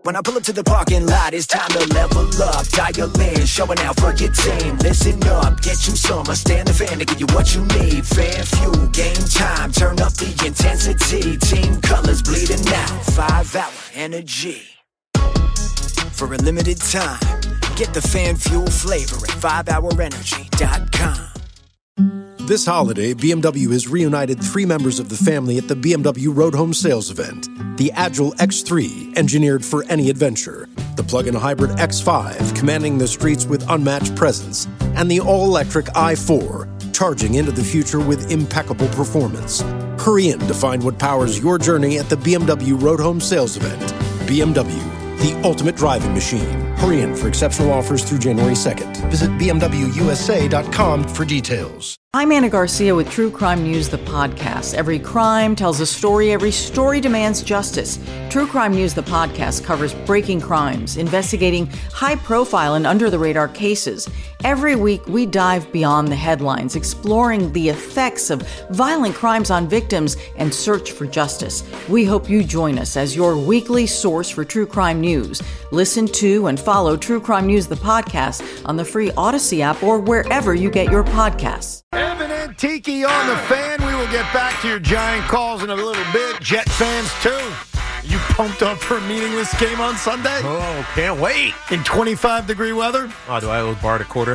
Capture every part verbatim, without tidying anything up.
When I pull up to the parking lot, it's time to level up. Dial in, showing out for your team. Listen up, get you some. I stand the fan to give you what you need. Fan fuel, game time, turn up the intensity. Team colors bleeding out, five hour energy. For a limited time, get the fan fuel flavor at five hour energy dot com. This holiday, B M W has reunited three members of the family at the B M W Road Home Sales Event. The Agile X three, engineered for any adventure. The plug-in hybrid X five, commanding the streets with unmatched presence. And the all-electric i four, charging into the future with impeccable performance. Hurry in to find what powers your journey at the B M W Road Home Sales Event. B M W, the ultimate driving machine. Hurry in for exceptional offers through January second. Visit B M W U S A dot com for details. I'm Anna Garcia with True Crime News, the podcast. Every crime tells a story. Every story demands justice. True Crime News, the podcast, covers breaking crimes, investigating high-profile and under-the-radar cases. Every week, we dive beyond the headlines, exploring the effects of violent crimes on victims and search for justice. We hope you join us as your weekly source for true crime news. Listen to and follow True Crime News, the podcast, on the free Odyssey app or wherever you get your podcasts. Evan and Tiki on the fan. We will get back to your Giant calls in a little bit. Jet fans, too. You pumped up for a meaningless game on Sunday? Oh, can't wait. In twenty-five degree weather? Oh, do I owe Bart a quarter?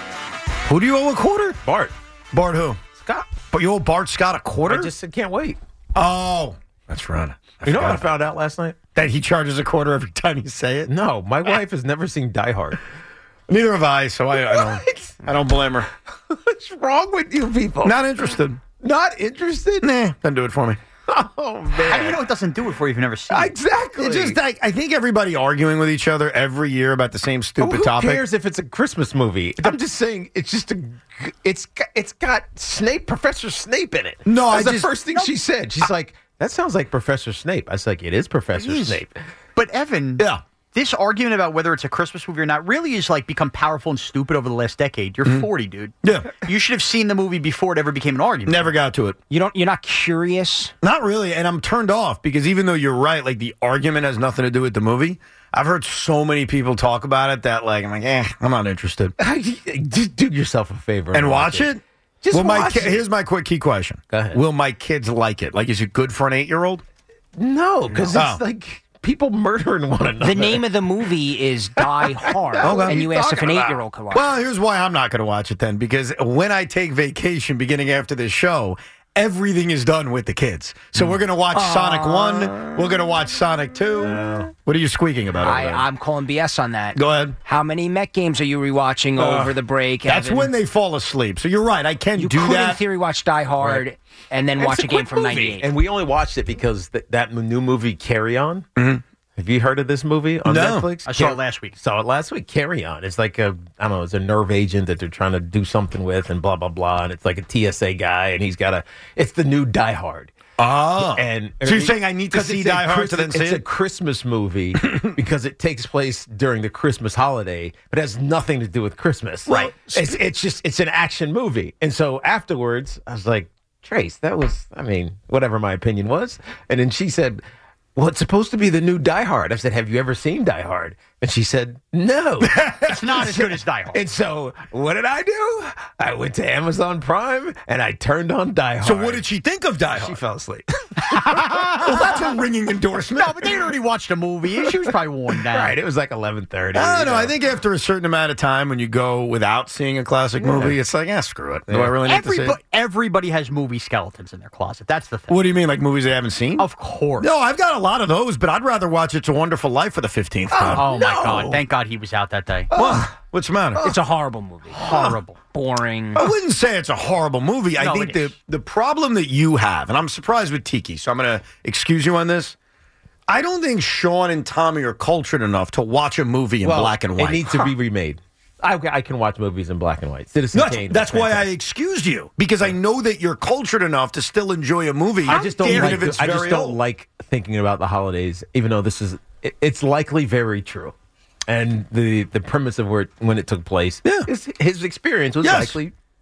Who do you owe a quarter? Bart. Bart who? Scott. But you owe Bart Scott a quarter? I just said can't wait. Oh, that's right. I you know what I about found out last night? That he charges a quarter every time you say it? No, my wife has never seen Die Hard. Neither have I, so I, I don't I don't blame her. What's wrong with you people? Not interested. Not interested? Nah, doesn't do it for me. Oh, man. How do you know it doesn't do it for you if you've never seen it? Exactly. It's just like, I think everybody arguing with each other every year about the same stupid oh, who topic. Who cares if it's a Christmas movie? I'm just saying it's just a it's got, it's got Snape, Professor Snape in it. No, That's I the just, first thing no, she said. She's I, like, that sounds like Professor Snape. I was like, it is Professor it is. Snape. But Evan, yeah. This argument about whether it's a Christmas movie or not really is like become powerful and stupid over the last decade. You're mm-hmm. forty, dude. Yeah. You should have seen the movie before it ever became an argument. Never got to it. You don't. You're not curious? Not really. And I'm turned off because even though you're right, like the argument has nothing to do with the movie. I've heard so many people talk about it that like I'm like, eh, I'm not interested. Just do yourself a favor and, and watch, watch it. it. Just Will watch my ki- it. Here's my quick key question. Go ahead. Will my kids like it? Like, is it good for an eight-year-old? No, because no. it's like people murdering one another. The name of the movie is Die Hard, okay. and you asked if an about? eight-year-old could watch Well, it. here's why I'm not going to watch it then, because when I take vacation beginning after this show, everything is done with the kids. So we're going to watch uh, Sonic one, we're going to watch Sonic two. Uh, what are you squeaking about over I, there? I'm calling B S on that. Go ahead. How many Met games are you rewatching uh, over the break, That's Evan? when they fall asleep. So you're right, I can you do could, that. in theory, watch Die Hard right. and then and watch a, a game from movie. ninety-eight. And we only watched it because th- that new movie, Carry On. Mm-hmm. Have you heard of this movie on no. Netflix? I saw Car- it last week. Saw it last week. Carry On. It's like a, I don't know, it's a nerve agent that they're trying to do something with and blah, blah, blah. And it's like a T S A guy and he's got a, it's the new Die Hard. Oh. And so you're saying I need to see Die Hard to then see it? It's a Christmas movie because it takes place during the Christmas holiday, but it has nothing to do with Christmas. Right. It's, it's just, it's an action movie. And so afterwards, I was like, Trace, that was, I mean, whatever my opinion was. And then she said, well, it's supposed to be the new Die Hard. I said, have you ever seen Die Hard? And she said, no. It's not as good as Die Hard. And so what did I do? I went to Amazon Prime and I turned on Die Hard. So what did she think of Die Hard? She fell asleep. Well, that's a ringing endorsement. No, but they had already watched a movie. She was probably worn down. Right, it was like eleven thirty. I don't know. know. I think after a certain amount of time, when you go without seeing a classic yeah. movie, it's like, ah, screw it. Do Yeah. I really need Everybody, to see it? everybody has movie skeletons in their closet. That's the thing. What do you mean, like movies they haven't seen? Of course. No, I've got a lot of those, but I'd rather watch It's a Wonderful Life for the fifteenth time. Oh, my no. God. Thank God he was out that day. What? What's the matter? It's a horrible movie. Horrible. Boring. I wouldn't say it's a horrible movie. I No, think it the, is. the problem that you have, and I'm surprised with Tiki, so I'm going to excuse you on this. I don't think Sean and Tommy are cultured enough to watch a movie in well, black and white. It needs to be remade. I, I can watch movies in black and white. Citizen No, Kane. that's was why I fantastic. excused you, because I know that you're cultured enough to still enjoy a movie. I just don't even like. if it's I just very don't old. like thinking about the holidays, even though this is. It, it's likely very true, and the the premise of where it, when it took place, Yeah. his, his experience was Yes. likely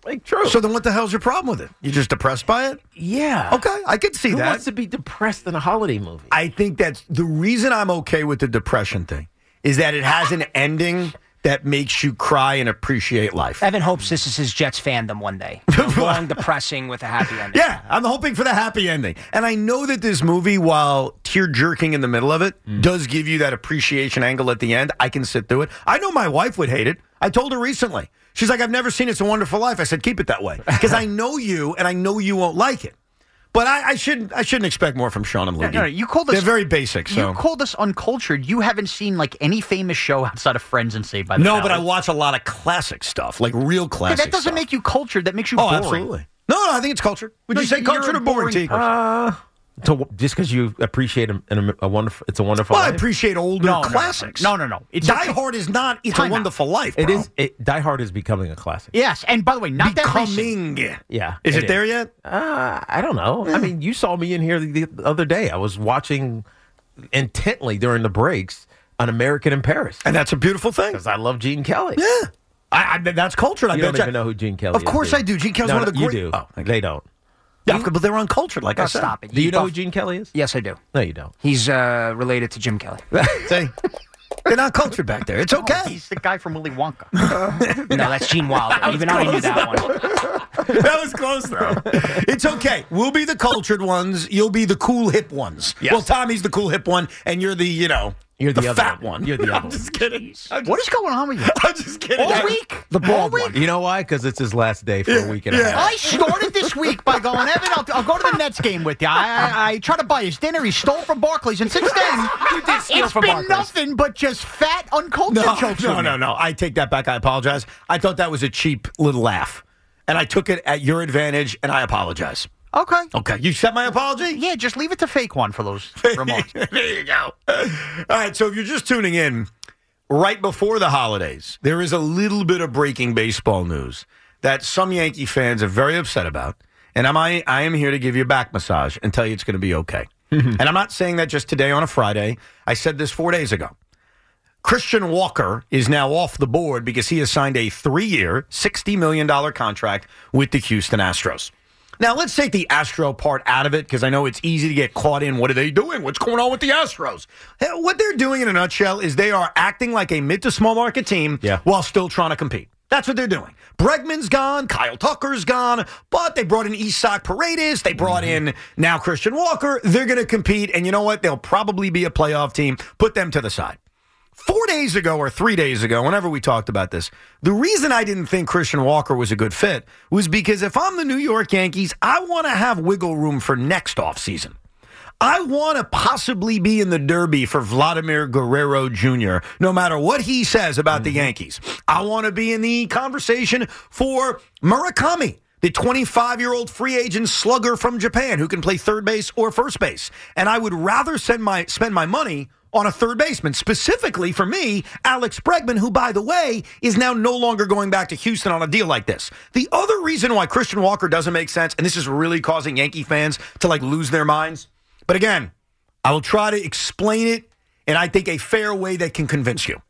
Like, true. So then what the hell's your problem with it? You just depressed by it? yeah. Okay, I could see Who that. wants to be depressed in a holiday movie? I think that's the reason I'm okay with the depression thing is that it has an ending that makes you cry and appreciate life. Evan hopes this is his Jets fandom one day. Long depressing with a happy ending. Yeah, I'm hoping for the happy ending. And I know that this movie, while tear-jerking in the middle of it, mm. does give you that appreciation angle at the end. I can sit through it. I know my wife would hate it. I told her recently. She's like, I've never seen It's a Wonderful Life. I said, keep it that way. Because I know you, and I know you won't like it. But I, I shouldn't. I shouldn't expect more from Sean and Luigi. No, no, you called us. They're very basic. So. You called us uncultured. You haven't seen like any famous show outside of Friends and Saved by the No, Bell. but I watch a lot of classic stuff, like real classic. Yeah, that doesn't stuff. make you cultured. That makes you Oh, boring. absolutely. No, no, I think it's cultured. Would No, you say you're cultured a or boring, boring T? person. Uh, to, just because you appreciate a, a, a wonderful, it's a wonderful. Well, I life. appreciate older No, no, classics. No, no, no. no. It's Die okay. Hard is not. It's Time a out. Wonderful Life. It bro. is. It, Die Hard is becoming a classic. Yes, and by the way, not that recent. becoming. Yeah, Is it, it there is. yet? Uh, I don't know. I mean, you saw me in here the, the other day. I was watching intently during the breaks An American in Paris And that's a beautiful thing. because I love Gene Kelly. Yeah, I, I, that's cultured. I You bet don't you. even know who Gene Kelly Of is. course do you? I do. Gene Kelly's No, one of the no, great. You do. Oh, thank they you. don't. Yeah, but they're uncultured, like I Oh, said. stop it. Do you know Buff- who Gene Kelly is? Yes, I do. No, you don't. He's uh, related to Jim Kelly. See, they're not cultured back there. It's okay. He's the guy from Willy Wonka. No, that's Gene Wilder. Even I knew that one. That was close, though. It's okay. We'll be the cultured ones. You'll be the cool, hip ones. Yes. Well, Tommy's the cool, hip one, and you're the, you know, You're the, other fat one. You're the I'm other just one. kidding. I'm just, What is going on with you? I'm just kidding. All week? The bald All one. week? You know why? Because it's his last day for a week and a yeah. half. I started this week by going, Evan, I'll, I'll go to the Nets game with you. I, I, I tried to buy his dinner. He stole from Barclays. And since then, steal it's from been Barclays. nothing but just fat, uncultured No, jokes. no, with no, me. no. I take that back. I apologize. I thought that was a cheap little laugh. And I took it at your advantage, and I apologize. Okay. Okay. You accept my apology? Yeah, just leave it to fake one for those remarks. There you go. All right, so if you're just tuning in, right before the holidays, there is a little bit of breaking baseball news that some Yankee fans are very upset about. And I'm, I, I am here to give you a back massage and tell you it's going to be okay. And I'm not saying that just today on a Friday. I said this four days ago. Christian Walker is now off the board because he has signed a three-year, sixty million dollars contract with the Houston Astros. Now, let's take the Astro part out of it because I know it's easy to get caught in what are they doing? What's going on with the Astros? Hey, what they're doing in a nutshell is they are acting like a mid to small market team Yeah. while still trying to compete. That's what they're doing. Bregman's gone, Kyle Tucker's gone, but they brought in Isak Paredes. They brought Mm-hmm. in now Christian Walker. They're going to compete, and you know what? They'll probably be a playoff team. Put them to the side. Four days ago or three days ago, whenever we talked about this, the reason I didn't think Christian Walker was a good fit was because if I'm the New York Yankees, I want to have wiggle room for next offseason. I want to possibly be in the Derby for Vladimir Guerrero Junior, no matter what he says about the Yankees. I want to be in the conversation for Murakami, the twenty-five-year-old free agent slugger from Japan who can play third base or first base. And I would rather send my spend my money on a third baseman, specifically for me, Alex Bregman, who, by the way, is now no longer going back to Houston on a deal like this. The other reason why Christian Walker doesn't make sense, and this is really causing Yankee fans to like lose their minds, but again, I will try to explain it in, I think, a fair way that can convince you.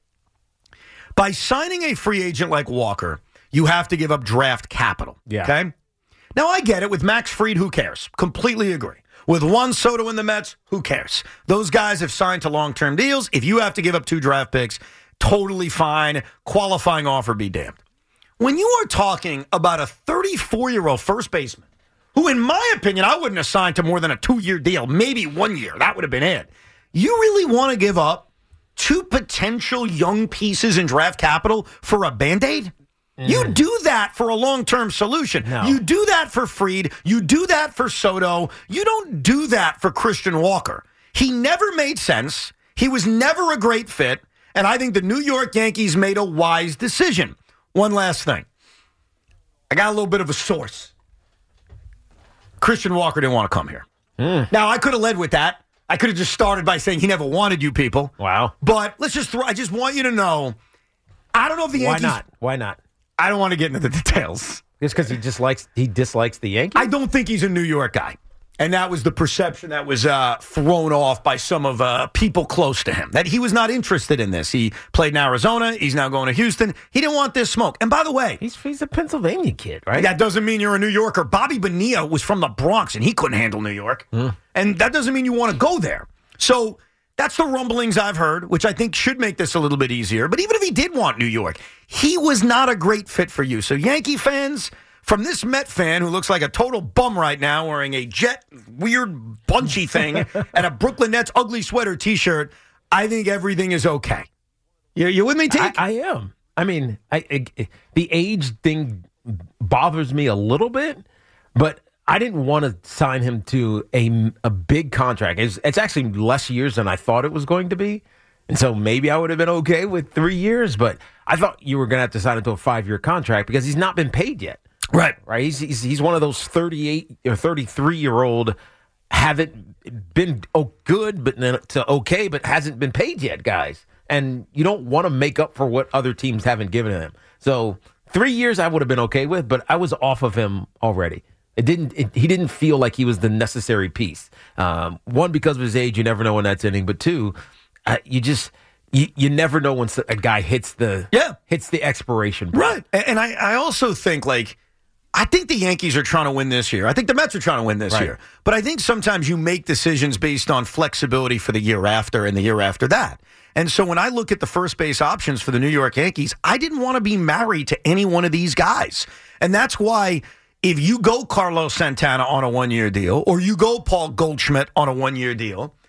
By signing a free agent like Walker, you have to give up draft capital. Yeah. Okay? Now, I get it. With Max Fried, who cares? Completely agree. With Juan Soto in the Mets, who cares? Those guys have signed to long-term deals. If you have to give up two draft picks, totally fine. Qualifying offer, be damned. When you are talking about a thirty-four-year-old first baseman, who, in my opinion, I wouldn't have signed to more than a two-year deal, maybe one year. That would have been it. You really want to give up two potential young pieces in draft capital for a Band-Aid? Mm. You do that for a long-term solution. No. You do that for Fried. You do that for Soto. You don't do that for Christian Walker. He never made sense. He was never a great fit. And I think the New York Yankees made a wise decision. One last thing. I got a little bit of a source. Christian Walker didn't want to come here. Mm. Now, I could have led with that. I could have just started by saying he never wanted you people. Wow. But let's just throw, I just want you to know, I don't know if the Why Yankees. not? Why not? I don't want to get into the details. Just because he just likes he dislikes the Yankees. I don't think he's a New York guy. And that was the perception that was uh, thrown off by some of uh, people close to him, that he was not interested in this. He played in Arizona. He's now going to Houston. He didn't want this smoke. And by the way, he's, he's a Pennsylvania kid, right? That doesn't mean you're a New Yorker. Bobby Bonilla was from the Bronx, and he couldn't handle New York. Mm. And that doesn't mean you want to go there. So that's the rumblings I've heard, which I think should make this a little bit easier. But even if he did want New York, he was not a great fit for you. So Yankee fans, from this Met fan who looks like a total bum right now wearing a Jet weird bunchy thing and a Brooklyn Nets ugly sweater T-shirt, I think everything is okay. You, you with me, T? I, I am. I mean, I, I, the age thing bothers me a little bit, but I didn't want to sign him to a, a big contract. It's, it's actually less years than I thought it was going to be. And so maybe I would have been okay with three years, but I thought you were going to have to sign him to a five-year contract because he's not been paid yet. Right. Right. He's, he's he's one of those thirty-eight or thirty-three year old haven't been oh, good, but to okay, but hasn't been paid yet, guys. And you don't want to make up for what other teams haven't given him. So three years I would have been okay with, but I was off of him already. It didn't. It, he didn't feel like he was the necessary piece. Um, one, because of his age, you never know when that's ending. But two, uh, you just. You, you never know when a guy hits the yeah. hits the expiration point. Right. And, and I, I also think, like, I think the Yankees are trying to win this year. I think the Mets are trying to win this right. year. But I think sometimes you make decisions based on flexibility for the year after and the year after that. And so when I look at the first base options for the New York Yankees, I didn't want to be married to any one of these guys. And that's why if you go Carlos Santana on a one-year deal or you go Paul Goldschmidt on a one-year deal,